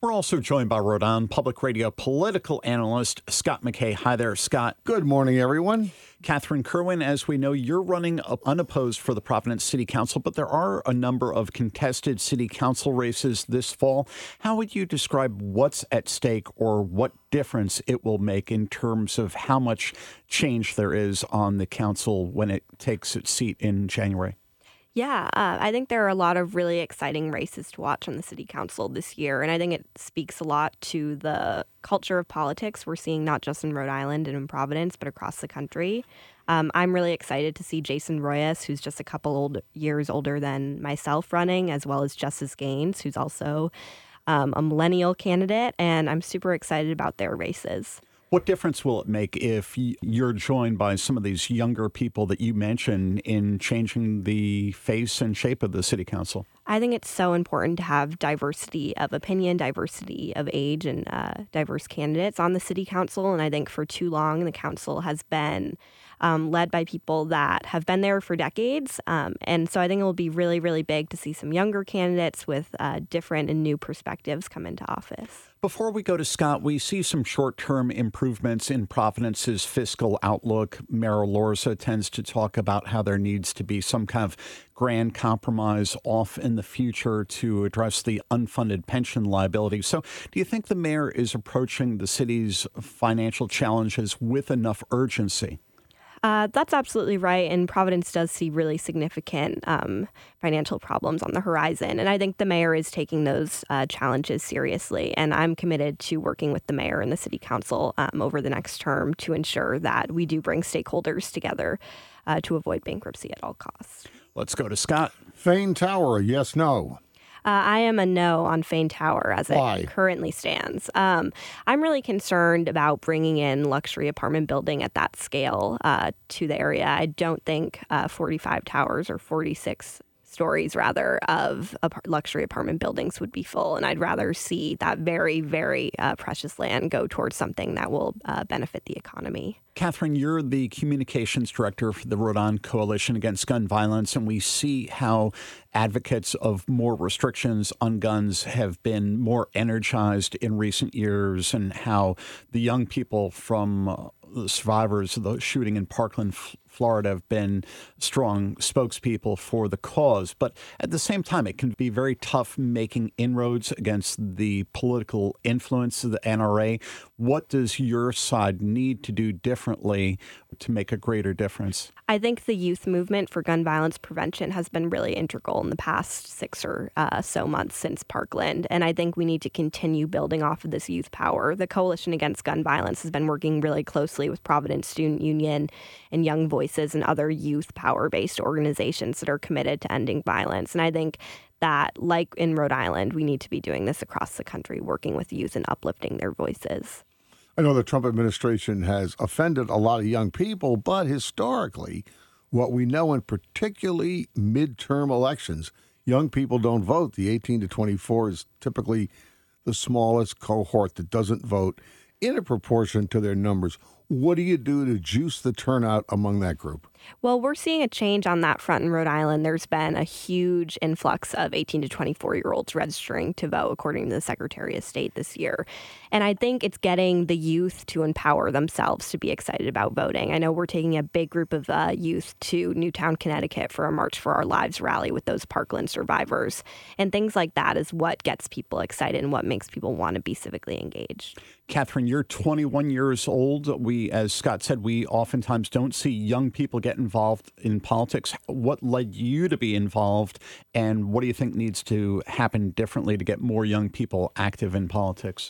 We're also joined by Rhode Island Public Radio political analyst Scott McKay. Hi there, Scott. Good morning, everyone. Catherine Kerwin, as we know, you're running unopposed for the Providence City Council, but there are a number of contested city council races this fall. How would you describe what's at stake or what difference it will make in terms of how much change there is on the council when it takes its seat in January? Yeah, I think there are a lot of really exciting races to watch on the city council this year, and I think it speaks a lot to the culture of politics we're seeing not just in Rhode Island and in Providence, but across the country. I'm really excited to see Jason Royas, who's just a couple years older than myself, running, as well as Justice Gaines, who's also a millennial candidate, and I'm super excited about their races. What difference will it make if you're joined by some of these younger people that you mentioned in changing the face and shape of the city council? I think it's so important to have diversity of opinion, diversity of age, and diverse candidates on the city council. And I think for too long, the council has been led by people that have been there for decades. And so I think it will be really, really big to see some younger candidates with different and new perspectives come into office. Before we go to Scott, we see some short-term improvements in Providence's fiscal outlook. Mayor Elorza tends to talk about how there needs to be some kind of grand compromise off in the future to address the unfunded pension liability. So do you think the mayor is approaching the city's financial challenges with enough urgency? That's absolutely right. And Providence does see really significant financial problems on the horizon. And I think the mayor is taking those challenges seriously. And I'm committed to working with the mayor and the city council over the next term to ensure that we do bring stakeholders together to avoid bankruptcy at all costs. Let's go to Scott. Fane Tower, yes, no. I am a no on Fane Tower as Why? it currently stands. I'm really concerned about bringing in luxury apartment building at that scale to the area. I don't think 45 towers or 46 stories, rather, of luxury apartment buildings would be full. And I'd rather see that very, very precious land go towards something that will benefit the economy. Catherine, you're the communications director for the Rhode Island Coalition Against Gun Violence, and we see how advocates of more restrictions on guns have been more energized in recent years, and how the young people from the survivors of the shooting in Parkland, Florida, have been strong spokespeople for the cause. But at the same time, it can be very tough making inroads against the political influence of the NRA. What does your side need to do differently to make a greater difference? I think the youth movement for gun violence prevention has been really integral in the past 6 or so months since Parkland. And I think we need to continue building off of this youth power. The Coalition Against Gun Violence has been working really closely with Providence Student Union and Young Voices and other youth power-based organizations that are committed to ending violence. And I think that, like in Rhode Island, we need to be doing this across the country, working with youth and uplifting their voices. I know the Trump administration has offended a lot of young people, but historically, what we know in particularly midterm elections, young people don't vote. The 18 to 24 is typically the smallest cohort that doesn't vote in a proportion to their numbers. What do you do to juice the turnout among that group? Well, we're seeing a change on that front in Rhode Island. There's been a huge influx of 18 to 24-year-olds registering to vote, according to the Secretary of State this year. And I think it's getting the youth to empower themselves to be excited about voting. I know we're taking a big group of youth to Newtown, Connecticut for a March for Our Lives rally with those Parkland survivors. And things like that is what gets people excited and what makes people want to be civically engaged. Catherine, you're 21 years old. We, as Scott said, we oftentimes don't see young people get involved in politics. What led you to be involved, and what do you think needs to happen differently to get more young people active in politics?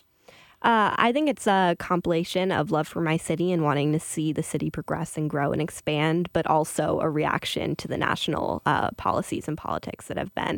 I think it's a compilation of love for my city and wanting to see the city progress and grow and expand, but also a reaction to the national policies and politics that have been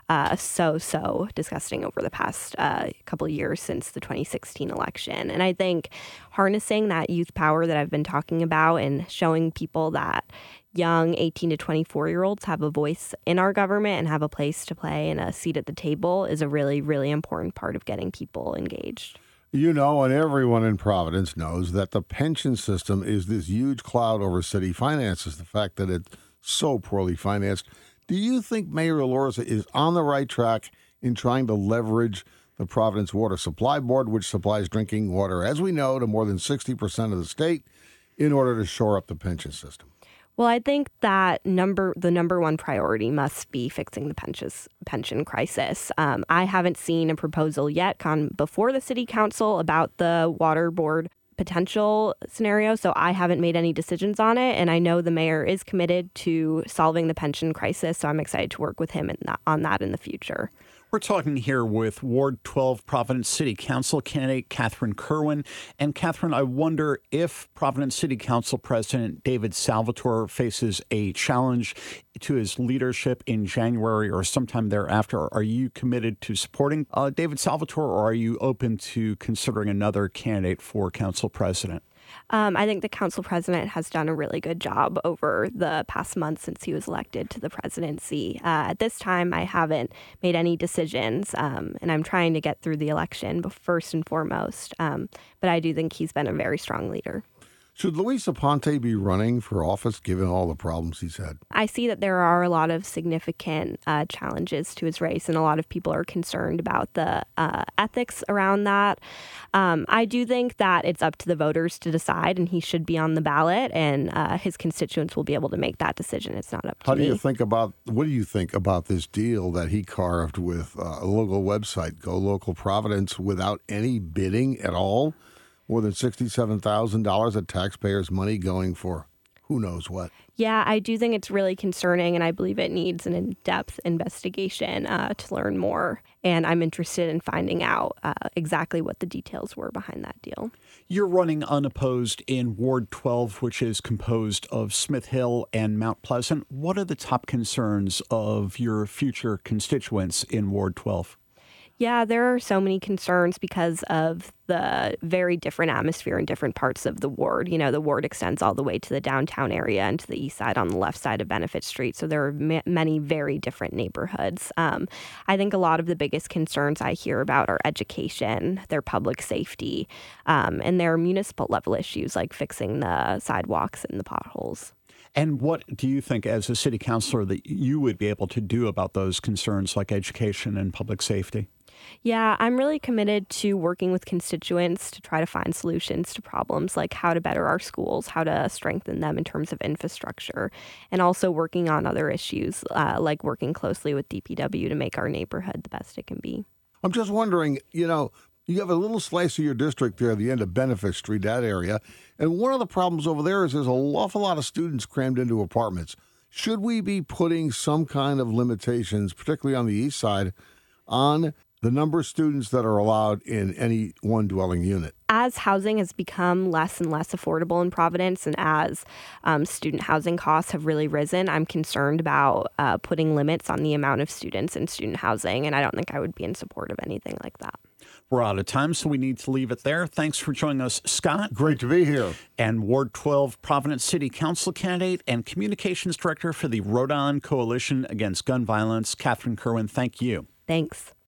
so disgusting over the past couple of years since the 2016 election. And I think harnessing that youth power that I've been talking about and showing people that young 18 to 24-year-olds have a voice in our government and have a place to play and a seat at the table is a really, really important part of getting people engaged. You know, and everyone in Providence knows that the pension system is this huge cloud over city finances, the fact that it's so poorly financed. Do you think Mayor Elorza is on the right track in trying to leverage the Providence Water Supply Board, which supplies drinking water, as we know, to more than 60% of the state in order to shore up the pension system. Well, I think that the number one priority must be fixing the pension crisis. I haven't seen a proposal yet come before the city council about the water board potential scenario, so I haven't made any decisions on it. And I know the mayor is committed to solving the pension crisis, so I'm excited to work with him on that in the future. We're talking here with Ward 12 Providence City Council candidate Kathryn Kerwin. And Kathryn, I wonder if Providence City Council President David Salvatore faces a challenge to his leadership in January or sometime thereafter. Are you committed to supporting David Salvatore, or are you open to considering another candidate for council president? I think the council president has done a really good job over the past month since he was elected to the presidency. At this time, I haven't made any decisions, and I'm trying to get through the election first and foremost. But I do think he's been a very strong leader. Should Luis Aponte be running for office given all the problems he's had? I see that there are a lot of significant challenges to his race, and a lot of people are concerned about the ethics around that. I do think that it's up to the voters to decide, and he should be on the ballot, and his constituents will be able to make that decision. It's not up to me. What do you think about this deal that he carved with a local website, Go Local Providence, without any bidding at all? More than $67,000 of taxpayers' money going for who knows what. Yeah, I do think it's really concerning, and I believe it needs an in-depth investigation to learn more. And I'm interested in finding out exactly what the details were behind that deal. You're running unopposed in Ward 12, which is composed of Smith Hill and Mount Pleasant. What are the top concerns of your future constituents in Ward 12? Yeah, there are so many concerns because of the very different atmosphere in different parts of the ward. You know, the ward extends all the way to the downtown area and to the east side on the left side of Benefit Street. So there are many very different neighborhoods. I think a lot of the biggest concerns I hear about are education, their public safety, and their municipal level issues like fixing the sidewalks and the potholes. And what do you think, as a city councilor, that you would be able to do about those concerns like education and public safety? Yeah, I'm really committed to working with constituents to try to find solutions to problems like how to better our schools, how to strengthen them in terms of infrastructure, and also working on other issues like working closely with DPW to make our neighborhood the best it can be. I'm just wondering, you have a little slice of your district there at the end of Benefit Street, that area, and one of the problems over there is there's an awful lot of students crammed into apartments. Should we be putting some kind of limitations, particularly on the east side, on the number of students that are allowed in any one dwelling unit? As housing has become less and less affordable in Providence, and as student housing costs have really risen, I'm concerned about putting limits on the amount of students in student housing, and I don't think I would be in support of anything like that. We're out of time, so we need to leave it there. Thanks for joining us, Scott. Great to be here. And Ward 12 Providence City Council candidate and Communications Director for the Rhode Island Coalition Against Gun Violence, Kathryn Kerwin. Thank you. Thanks.